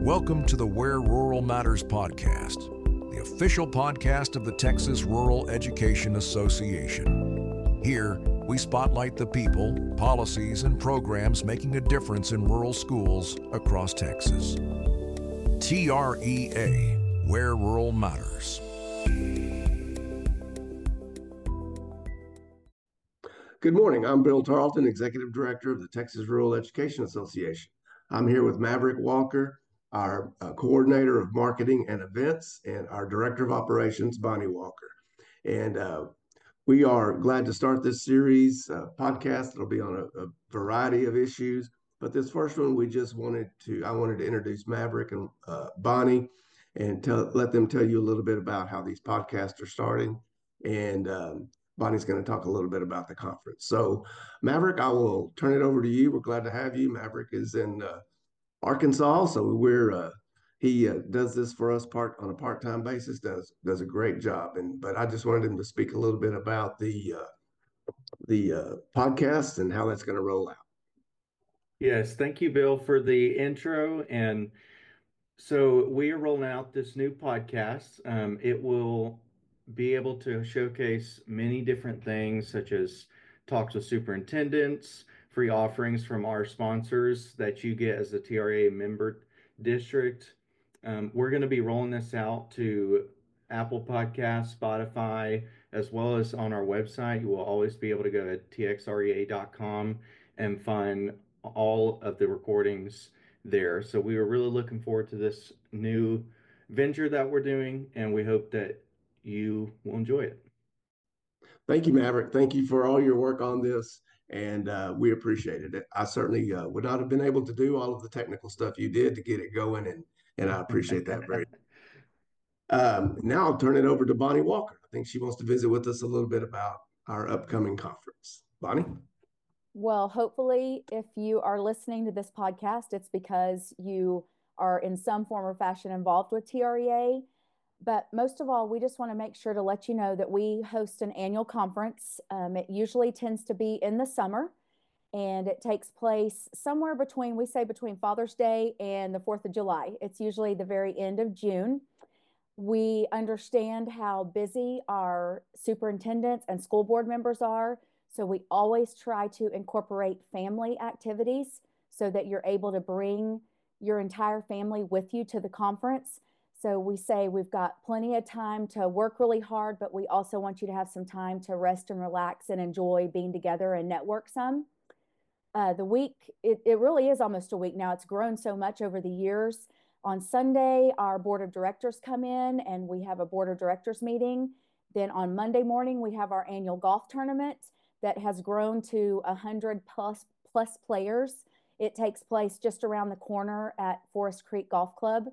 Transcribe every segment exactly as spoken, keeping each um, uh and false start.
Welcome to the Where Rural Matters podcast, the official podcast of the Texas Rural Education Association. Here, we spotlight the people, policies, and programs making a difference in rural schools across Texas. T R E A, Where Rural Matters. Good morning. I'm Bill Tarleton, Executive Director of the Texas Rural Education Association. I'm here with Maverick Walker, our uh, Coordinator of Marketing and Events, and our Director of Operations, Bonnie Walker. And uh, we are glad to start this series uh, podcast. It'll be on a, a variety of issues, but this first one, we just wanted to, I wanted to introduce Maverick and uh, Bonnie and tell, let them tell you a little bit about how these podcasts are starting. And um, Bonnie's going to talk a little bit about the conference. So, Maverick, I will turn it over to you. We're glad to have you. Maverick is in uh, Arkansas, so we're uh, he uh, does this for us part on a part-time basis. does does a great job. And but I just wanted him to speak a little bit about the uh, the uh, podcast and how that's going to roll out. Yes, thank you, Bill, for the intro. And so we are rolling out this new podcast. Um, it will be able to showcase many different things, such as talks with superintendents, free offerings from our sponsors that you get as a T R A member district. Um, we're going to be rolling this out to Apple Podcasts, Spotify, as well as on our website. You will always be able to go to T X R E A dot com and find all of the recordings there. So we were really looking forward to this new venture that we're doing, and we hope that you will enjoy it. Thank you, Maverick. Thank you for all your work on this, and uh, we appreciated it. I certainly uh, would not have been able to do all of the technical stuff you did to get it going, and and I appreciate that very much. Um, now I'll turn it over to Bonnie Walker. I think she wants to visit with us a little bit about our upcoming conference. Bonnie? Well, hopefully, if you are listening to this podcast, it's because you are in some form or fashion involved with T R E A. But most of all, we just want to make sure to let you know that we host an annual conference. Um, it usually tends to be in the summer, and it takes place somewhere between, we say between Father's Day and the fourth of July. It's usually the very end of June. We understand how busy our superintendents and school board members are. So we always try to incorporate family activities so that you're able to bring your entire family with you to the conference. So we say we've got plenty of time to work really hard, but we also want you to have some time to rest and relax and enjoy being together and network some. Uh, the week, it, it really is almost a week now. It's grown so much over the years. On Sunday, our board of directors come in and we have a board of directors meeting. Then on Monday morning, we have our annual golf tournament that has grown to one hundred plus, plus players. It takes place just around the corner at Forest Creek Golf Club.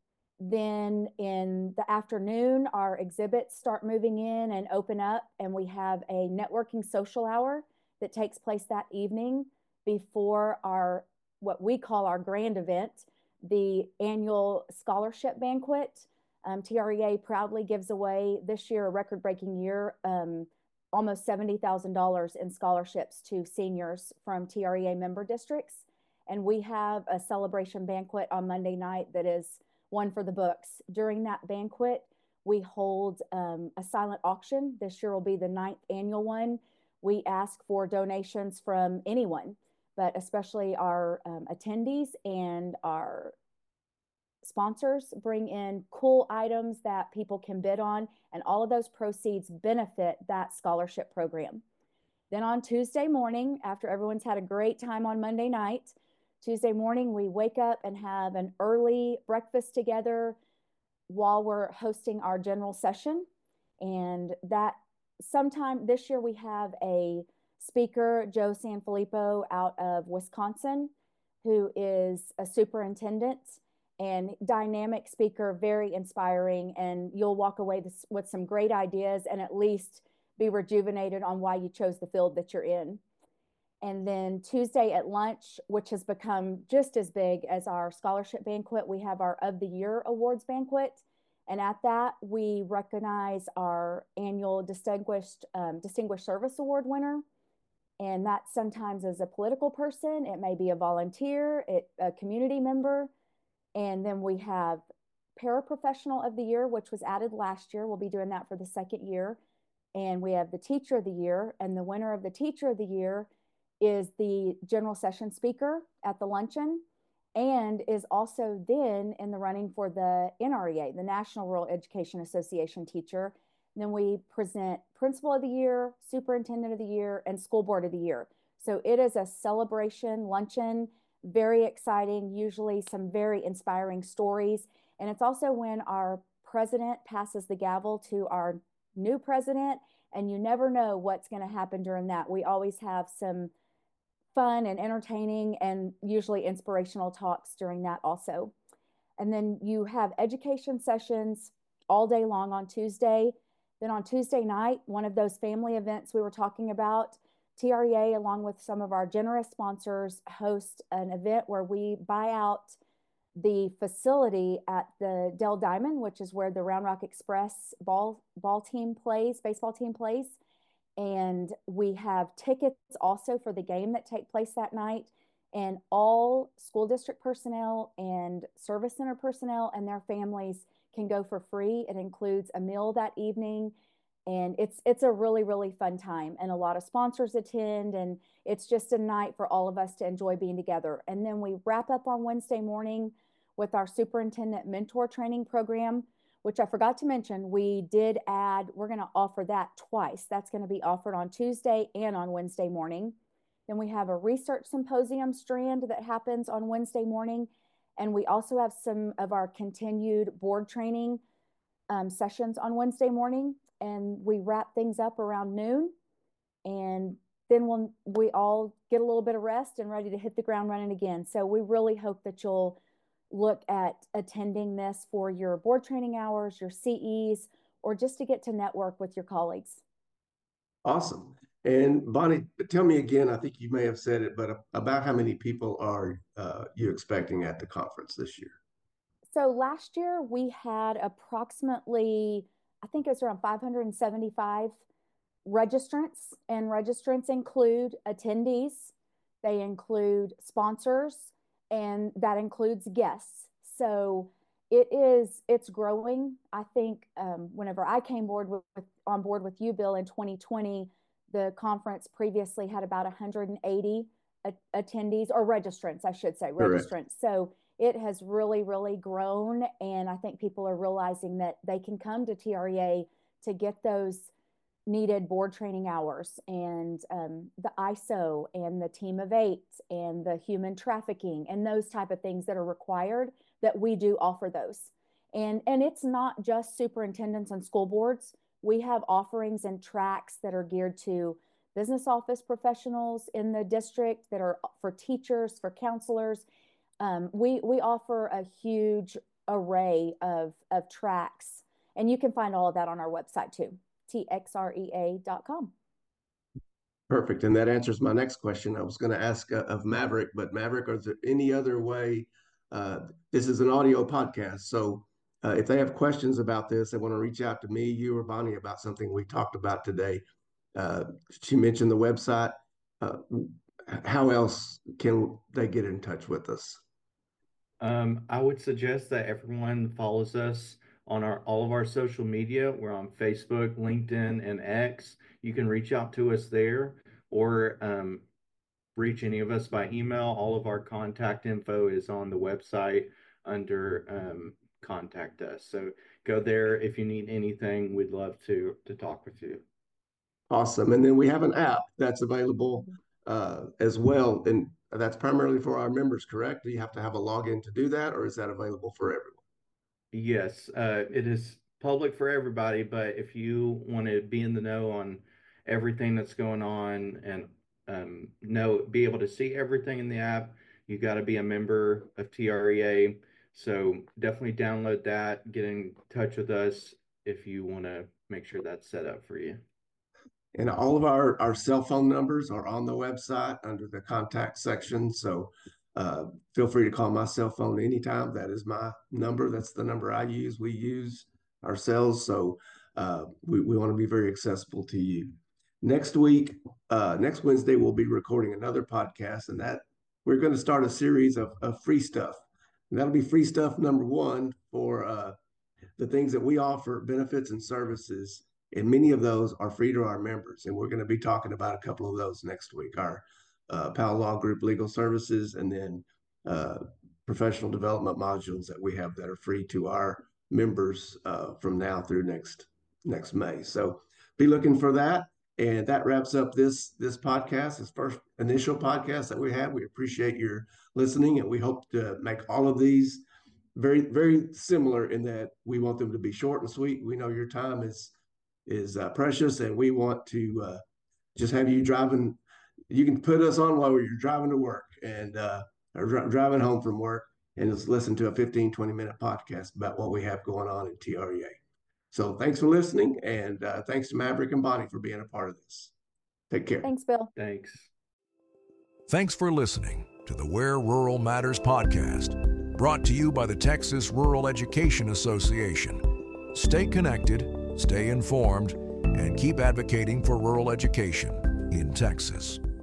Then in the afternoon, our exhibits start moving in and open up, and we have a networking social hour that takes place that evening before our, what we call our grand event, the annual scholarship banquet. Um, T R E A proudly gives away this year, a record-breaking year, um, almost seventy thousand dollars in scholarships to seniors from T R E A member districts. And we have a celebration banquet on Monday night that is one for the books. During that banquet, we hold um, a silent auction. This year will be the ninth annual one. We ask for donations from anyone, but especially our um, attendees and our sponsors bring in cool items that people can bid on, and all of those proceeds benefit that scholarship program. Then on Tuesday morning, after everyone's had a great time on Monday night, Tuesday morning, we wake up and have an early breakfast together while we're hosting our general session. And that sometime this year, we have a speaker, Joe Sanfilippo, out of Wisconsin, who is a superintendent and dynamic speaker, very inspiring. And you'll walk away this, with some great ideas and at least be rejuvenated on why you chose the field that you're in. And then Tuesday at lunch, which has become just as big as our scholarship banquet, we have our Of the Year Awards banquet. And at that, we recognize our annual Distinguished, um, Distinguished Service Award winner. And that sometimes is a political person, it may be a volunteer, it, a community member. And then we have Paraprofessional of the Year, which was added last year. We'll be doing that for the second year. And we have the Teacher of the Year, and the winner of the Teacher of the Year is the general session speaker at the luncheon, and is also then in the running for the N R E A, the National Rural Education Association teacher. And then we present Principal of the Year, Superintendent of the Year, and School Board of the Year. So it is a celebration luncheon, very exciting, usually some very inspiring stories. And it's also when our president passes the gavel to our new president, and you never know what's going to happen during that. We always have some fun and entertaining and usually inspirational talks during that also. And then you have education sessions all day long on Tuesday. Then on Tuesday night, one of those family events we were talking about, T R E A, along with some of our generous sponsors, host an event where we buy out the facility at the Dell Diamond, which is where the Round Rock Express ball, ball team plays, baseball team plays. And we have tickets also for the game that take place that night. And all school district personnel and service center personnel and their families can go for free. It includes a meal that evening. And it's it's a really, really fun time. And a lot of sponsors attend. And it's just a night for all of us to enjoy being together. And then we wrap up on Wednesday morning with our superintendent mentor training program, which I forgot to mention. We did add, we're going to offer that twice. That's going to be offered on Tuesday and on Wednesday morning. Then we have a research symposium strand that happens on Wednesday morning. And we also have some of our continued board training um, sessions on Wednesday morning. And we wrap things up around noon. And then we'll, we all get a little bit of rest and ready to hit the ground running again. So we really hope that you'll look at attending this for your board training hours, your C Es, or just to get to network with your colleagues. Awesome. And Bonnie, tell me again, I think you may have said it, but about how many people are uh, you expecting at the conference this year? So last year we had approximately, I think it was around five hundred seventy-five registrants, and registrants include attendees, they include sponsors, and that includes guests. So it is, it's growing. I think um, whenever I came board with, with, on board with you, Bill, in twenty twenty, the conference previously had about one hundred eighty a- attendees, or registrants, I should say, registrants. Correct. So it has really, really grown. And I think people are realizing that they can come to T R E A to get those needed board training hours, and um, the I S O and the team of eight and the human trafficking and those type of things that are required, that we do offer those. And, and it's not just superintendents and school boards. We have offerings and tracks that are geared to business office professionals in the district, that are for teachers, for counselors. Um, we, we offer a huge array of, of tracks, and you can find all of that on our website too. T X R E A dot com. Perfect. And that answers my next question. I was going to ask uh, of Maverick, but Maverick, is there any other way? Uh, this is an audio podcast. So uh, if they have questions about this, they want to reach out to me, you, or Bonnie about something we talked about today. Uh, she mentioned the website. Uh, how else can they get in touch with us? Um, I would suggest that everyone follows us on our all of our social media. We're on Facebook, LinkedIn, and X. You can reach out to us there, or um, reach any of us by email. All of our contact info is on the website under um, contact us. So go there if you need anything. We'd love to to talk with you. Awesome. And then we have an app that's available uh, as well. And that's primarily for our members, correct? Do you have to have a login to do that, or is that available for everyone? Yes, uh, it is public for everybody, but if you want to be in the know on everything that's going on and um, know, be able to see everything in the app, you got to be a member of T R E A. So definitely download that, get in touch with us if you want to make sure that's set up for you. And all of our, our cell phone numbers are on the website under the contact section. So uh, feel free to call my cell phone anytime. That is my number. That's the number I use. We use ourselves. So uh, we, we want to be very accessible to you. Next week, uh, next Wednesday, we'll be recording another podcast, and that we're going to start a series of, of free stuff. And that'll be free stuff number one for uh, the things that we offer, benefits and services. And many of those are free to our members. And we're going to be talking about a couple of those next week. Our uh, Powell Law Group legal services, and then uh, professional development modules that we have that are free to our members uh, from now through next next May. So be looking for that. And that wraps up this this podcast, this first initial podcast that we have. We appreciate your listening, and we hope to make all of these very, very similar in that we want them to be short and sweet. We know your time is is uh, precious, and we want to uh, just have you driving. You can put us on while you're driving to work and uh, or dri- driving home from work, and just listen to a fifteen, twenty minute podcast about what we have going on in T R E A. So thanks for listening, and uh, thanks to Maverick and Bonnie for being a part of this. Take care. Thanks, Bill. Thanks. Thanks for listening to the Where Rural Matters podcast, brought to you by the Texas Rural Education Association. Stay connected, stay informed, and keep advocating for rural education in Texas.